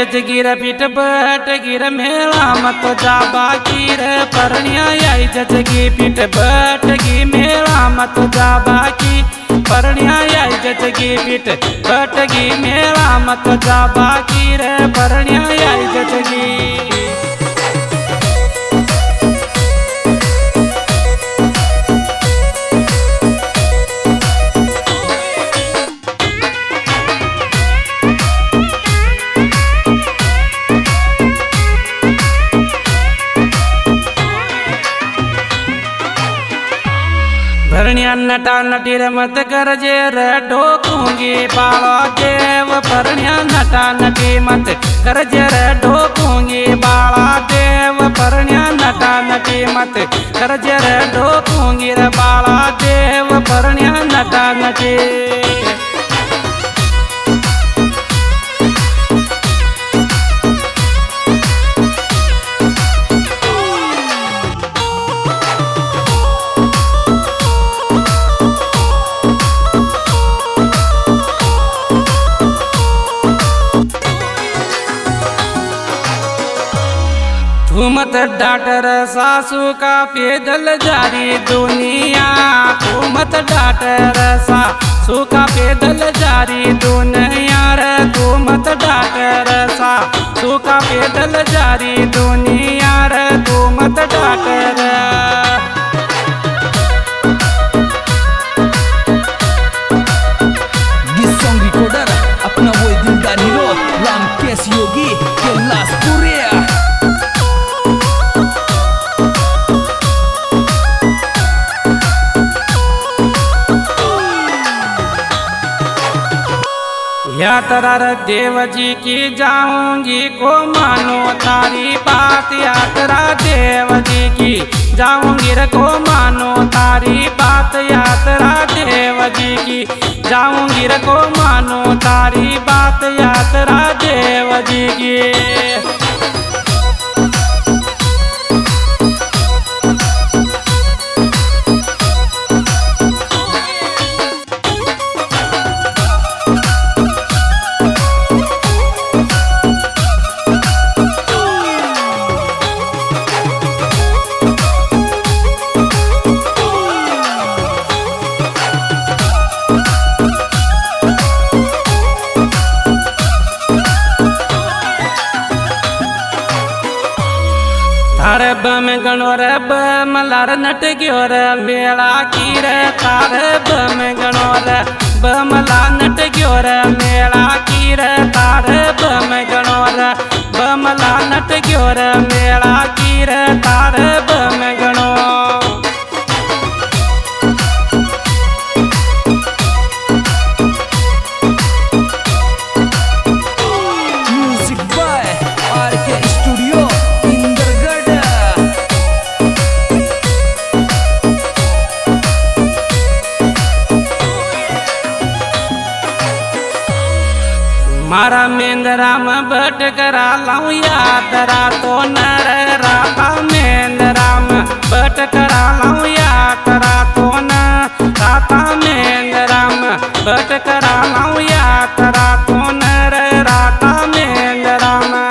जजगीर पीठ बट गिर मेला मत जा बाकी रे परण्या आई जजगी पीठ बट गी मेला मत जा बाकी परण्या आई जजगी पीठ बट गी मेला मत जा बाकी रे परण्या आई जजगी परण्या नटा नटी मत कर जे रे ढोकूंगी बाला देव परण्या नटा नटी मत कर जे रे ढोकूंगी बाला देव परण्या नटा नटी मत कर जे रे ढोकूंगी रे बाला देव परण्या नटा नटी तू मत डाटर सासू का पैदल जारी दुनिया तू मत डाटर सासू का पैदल जारी दुनिया रे तू मत डाटर सासू का पैदल जारी दुनिया रे तू मत डाटर Song recorder अपना वो दिलदार हीरो रामकेश योगी कैलाश पुरिया यात्रा देव जी की जाऊंगी को मानो तारी बात यात्रा देव जी की जाऊंगी रे को मानो तारी बात यात्रा देव जी की जाऊंगी रे को मानो तारी बात यात्रा देव जी की तारे बम गणो रे बम लार नट गयो रे मेला की रे तारे बम गणो रे बम ला नट गयो रे मेला की रे तारे बम गणो रे बम ला नट गयो रे मेला की रे तारे बम गणो म्यूजिक बाय आरके स्टूडियो मारा मेंदरा में बट करा लाऊं यात्रा तो नर राता मेंदरा में बट करा लाऊं यात्रा तो न राता मेंदरा में बट करा लाऊं यात्रा तो नर राता मेंदरा में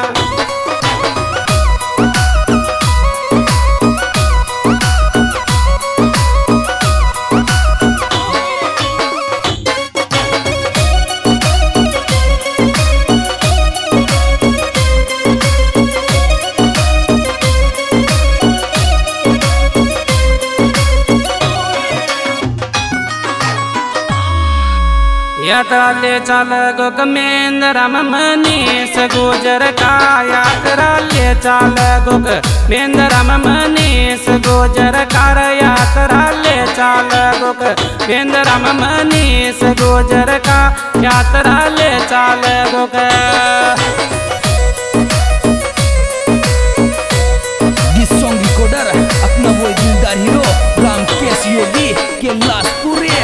यात्रा ले चल गोक मेंदरम मनीष गुजर का यात्रा ले चल गोक मेंदरम मनीष गुजर कर यात्रा ले चल गोक मेंदरम मनीष गुजर का यात्रा ले चल गोक सॉन्ग रिकॉर्डर अपना वो दिलदार हीरो रामकेश योगी कैलाश पुरिया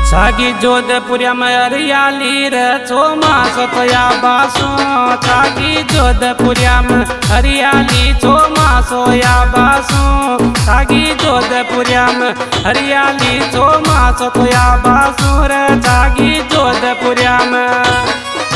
सागी जोधपुरिया में हरियाली रे चौमास तोया बासो सागी जोधपुरिया में हरियाली चौमासो या बासो सागी जोधपुरिया में हरियाली चौमास तोया बासो रे सागी जोधपुरिया में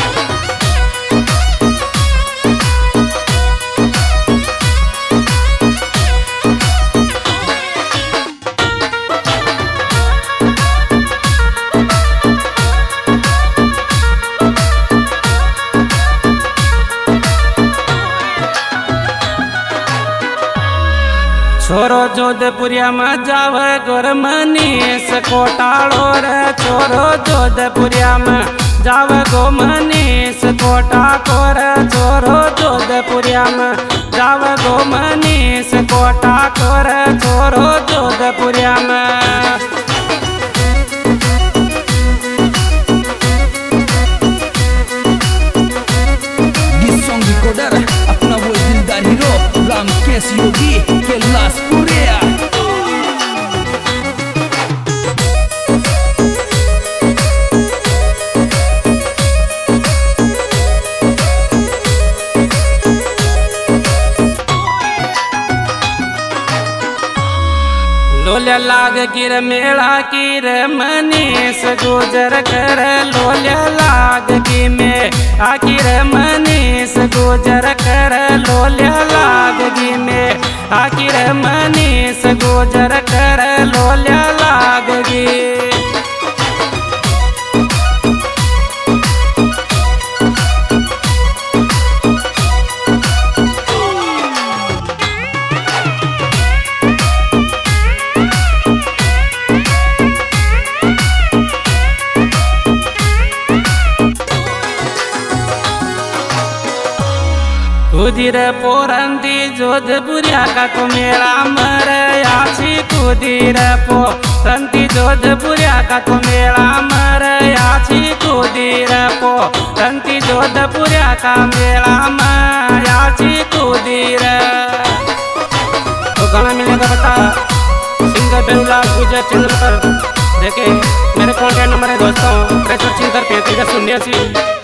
छोरो जोधपुरिया में जाव गोर मनीष कोटाड़ो रे छोरो जोधपुरिया में जाव गो मनीष कोटा कोर छोरो जोधपुरिया में जाव गो मनीष कोटा कोर छोरो जोधपुरिया में अपना वो दिलदार हीरो रामकेश योगी कैलाश पुरिया लोल्या लाग गिर मेला गिर मनीष गुजर कर लोल्या लाग गी में आखिर मनीष गुजर कर लोल्या लाग गी में आखिर मनीष गुजर कर लोल्या लाग गी कुदीर पोरंती जोधपुरिया का तो मेरा मर याची कुदीर पोरंती जोधपुरिया का तो मेरा मर याची कुदीर पोरंती जोधपुरिया का मेरा मर याची कुदीर तो गाना मिलेगा बता सिंगर बेहुलाल गुजर चंद्र पर देखे मेरे कॉन्टैक्ट नंबर है दोस्तों 63 35 80